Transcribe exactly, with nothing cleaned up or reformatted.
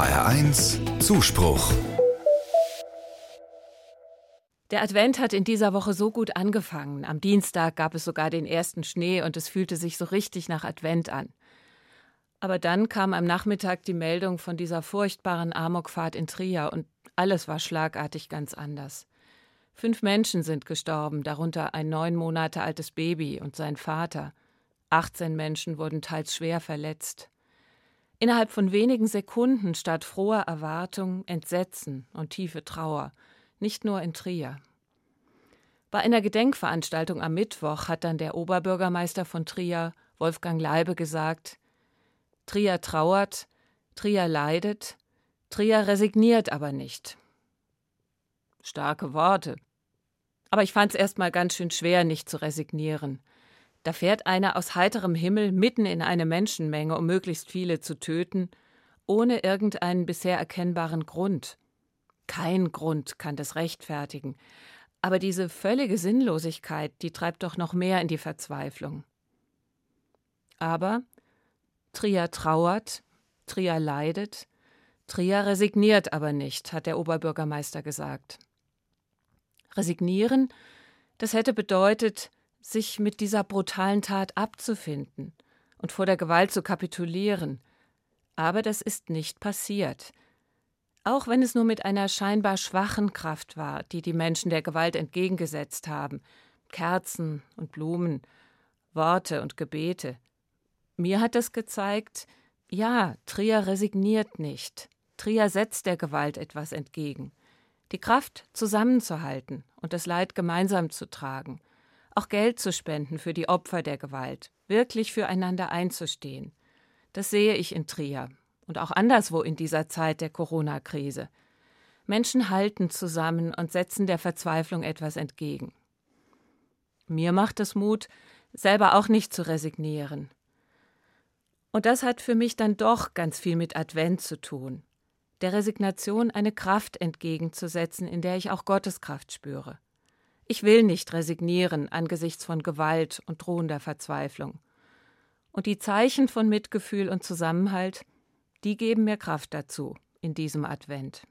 H R eins Zuspruch. Der Advent hat in dieser Woche so gut angefangen. Am Dienstag gab es sogar den ersten Schnee und es fühlte sich so richtig nach Advent an. Aber dann kam am Nachmittag die Meldung von dieser furchtbaren Amokfahrt in Trier und alles war schlagartig ganz anders. Fünf Menschen sind gestorben, darunter ein neun Monate altes Baby und sein Vater. achtzehn Menschen wurden teils schwer verletzt. Innerhalb von wenigen Sekunden statt froher Erwartung Entsetzen und tiefe Trauer, nicht nur in Trier. Bei einer Gedenkveranstaltung am Mittwoch hat dann der Oberbürgermeister von Trier, Wolfgang Leibe, gesagt: Trier trauert, Trier leidet, Trier resigniert aber nicht. Starke Worte. Aber ich fand es erst mal ganz schön schwer, nicht zu resignieren. Da fährt einer aus heiterem Himmel mitten in eine Menschenmenge, um möglichst viele zu töten, ohne irgendeinen bisher erkennbaren Grund. Kein Grund kann das rechtfertigen. Aber diese völlige Sinnlosigkeit, die treibt doch noch mehr in die Verzweiflung. Aber Trier trauert, Trier leidet, Trier resigniert aber nicht, hat der Oberbürgermeister gesagt. Resignieren, das hätte bedeutet, sich mit dieser brutalen Tat abzufinden und vor der Gewalt zu kapitulieren. Aber das ist nicht passiert. Auch wenn es nur mit einer scheinbar schwachen Kraft war, die die Menschen der Gewalt entgegengesetzt haben. Kerzen und Blumen, Worte und Gebete. Mir hat das gezeigt, ja, Trier resigniert nicht. Trier setzt der Gewalt etwas entgegen. Die Kraft, zusammenzuhalten und das Leid gemeinsam zu tragen. Auch Geld zu spenden für die Opfer der Gewalt. Wirklich füreinander einzustehen. Das sehe ich in Trier und auch anderswo in dieser Zeit der Corona-Krise. Menschen halten zusammen und setzen der Verzweiflung etwas entgegen. Mir macht es Mut, selber auch nicht zu resignieren. Und das hat für mich dann doch ganz viel mit Advent zu tun. Der Resignation eine Kraft entgegenzusetzen, in der ich auch Gottes Kraft spüre. Ich will nicht resignieren angesichts von Gewalt und drohender Verzweiflung. Und die Zeichen von Mitgefühl und Zusammenhalt, die geben mir Kraft dazu in diesem Advent.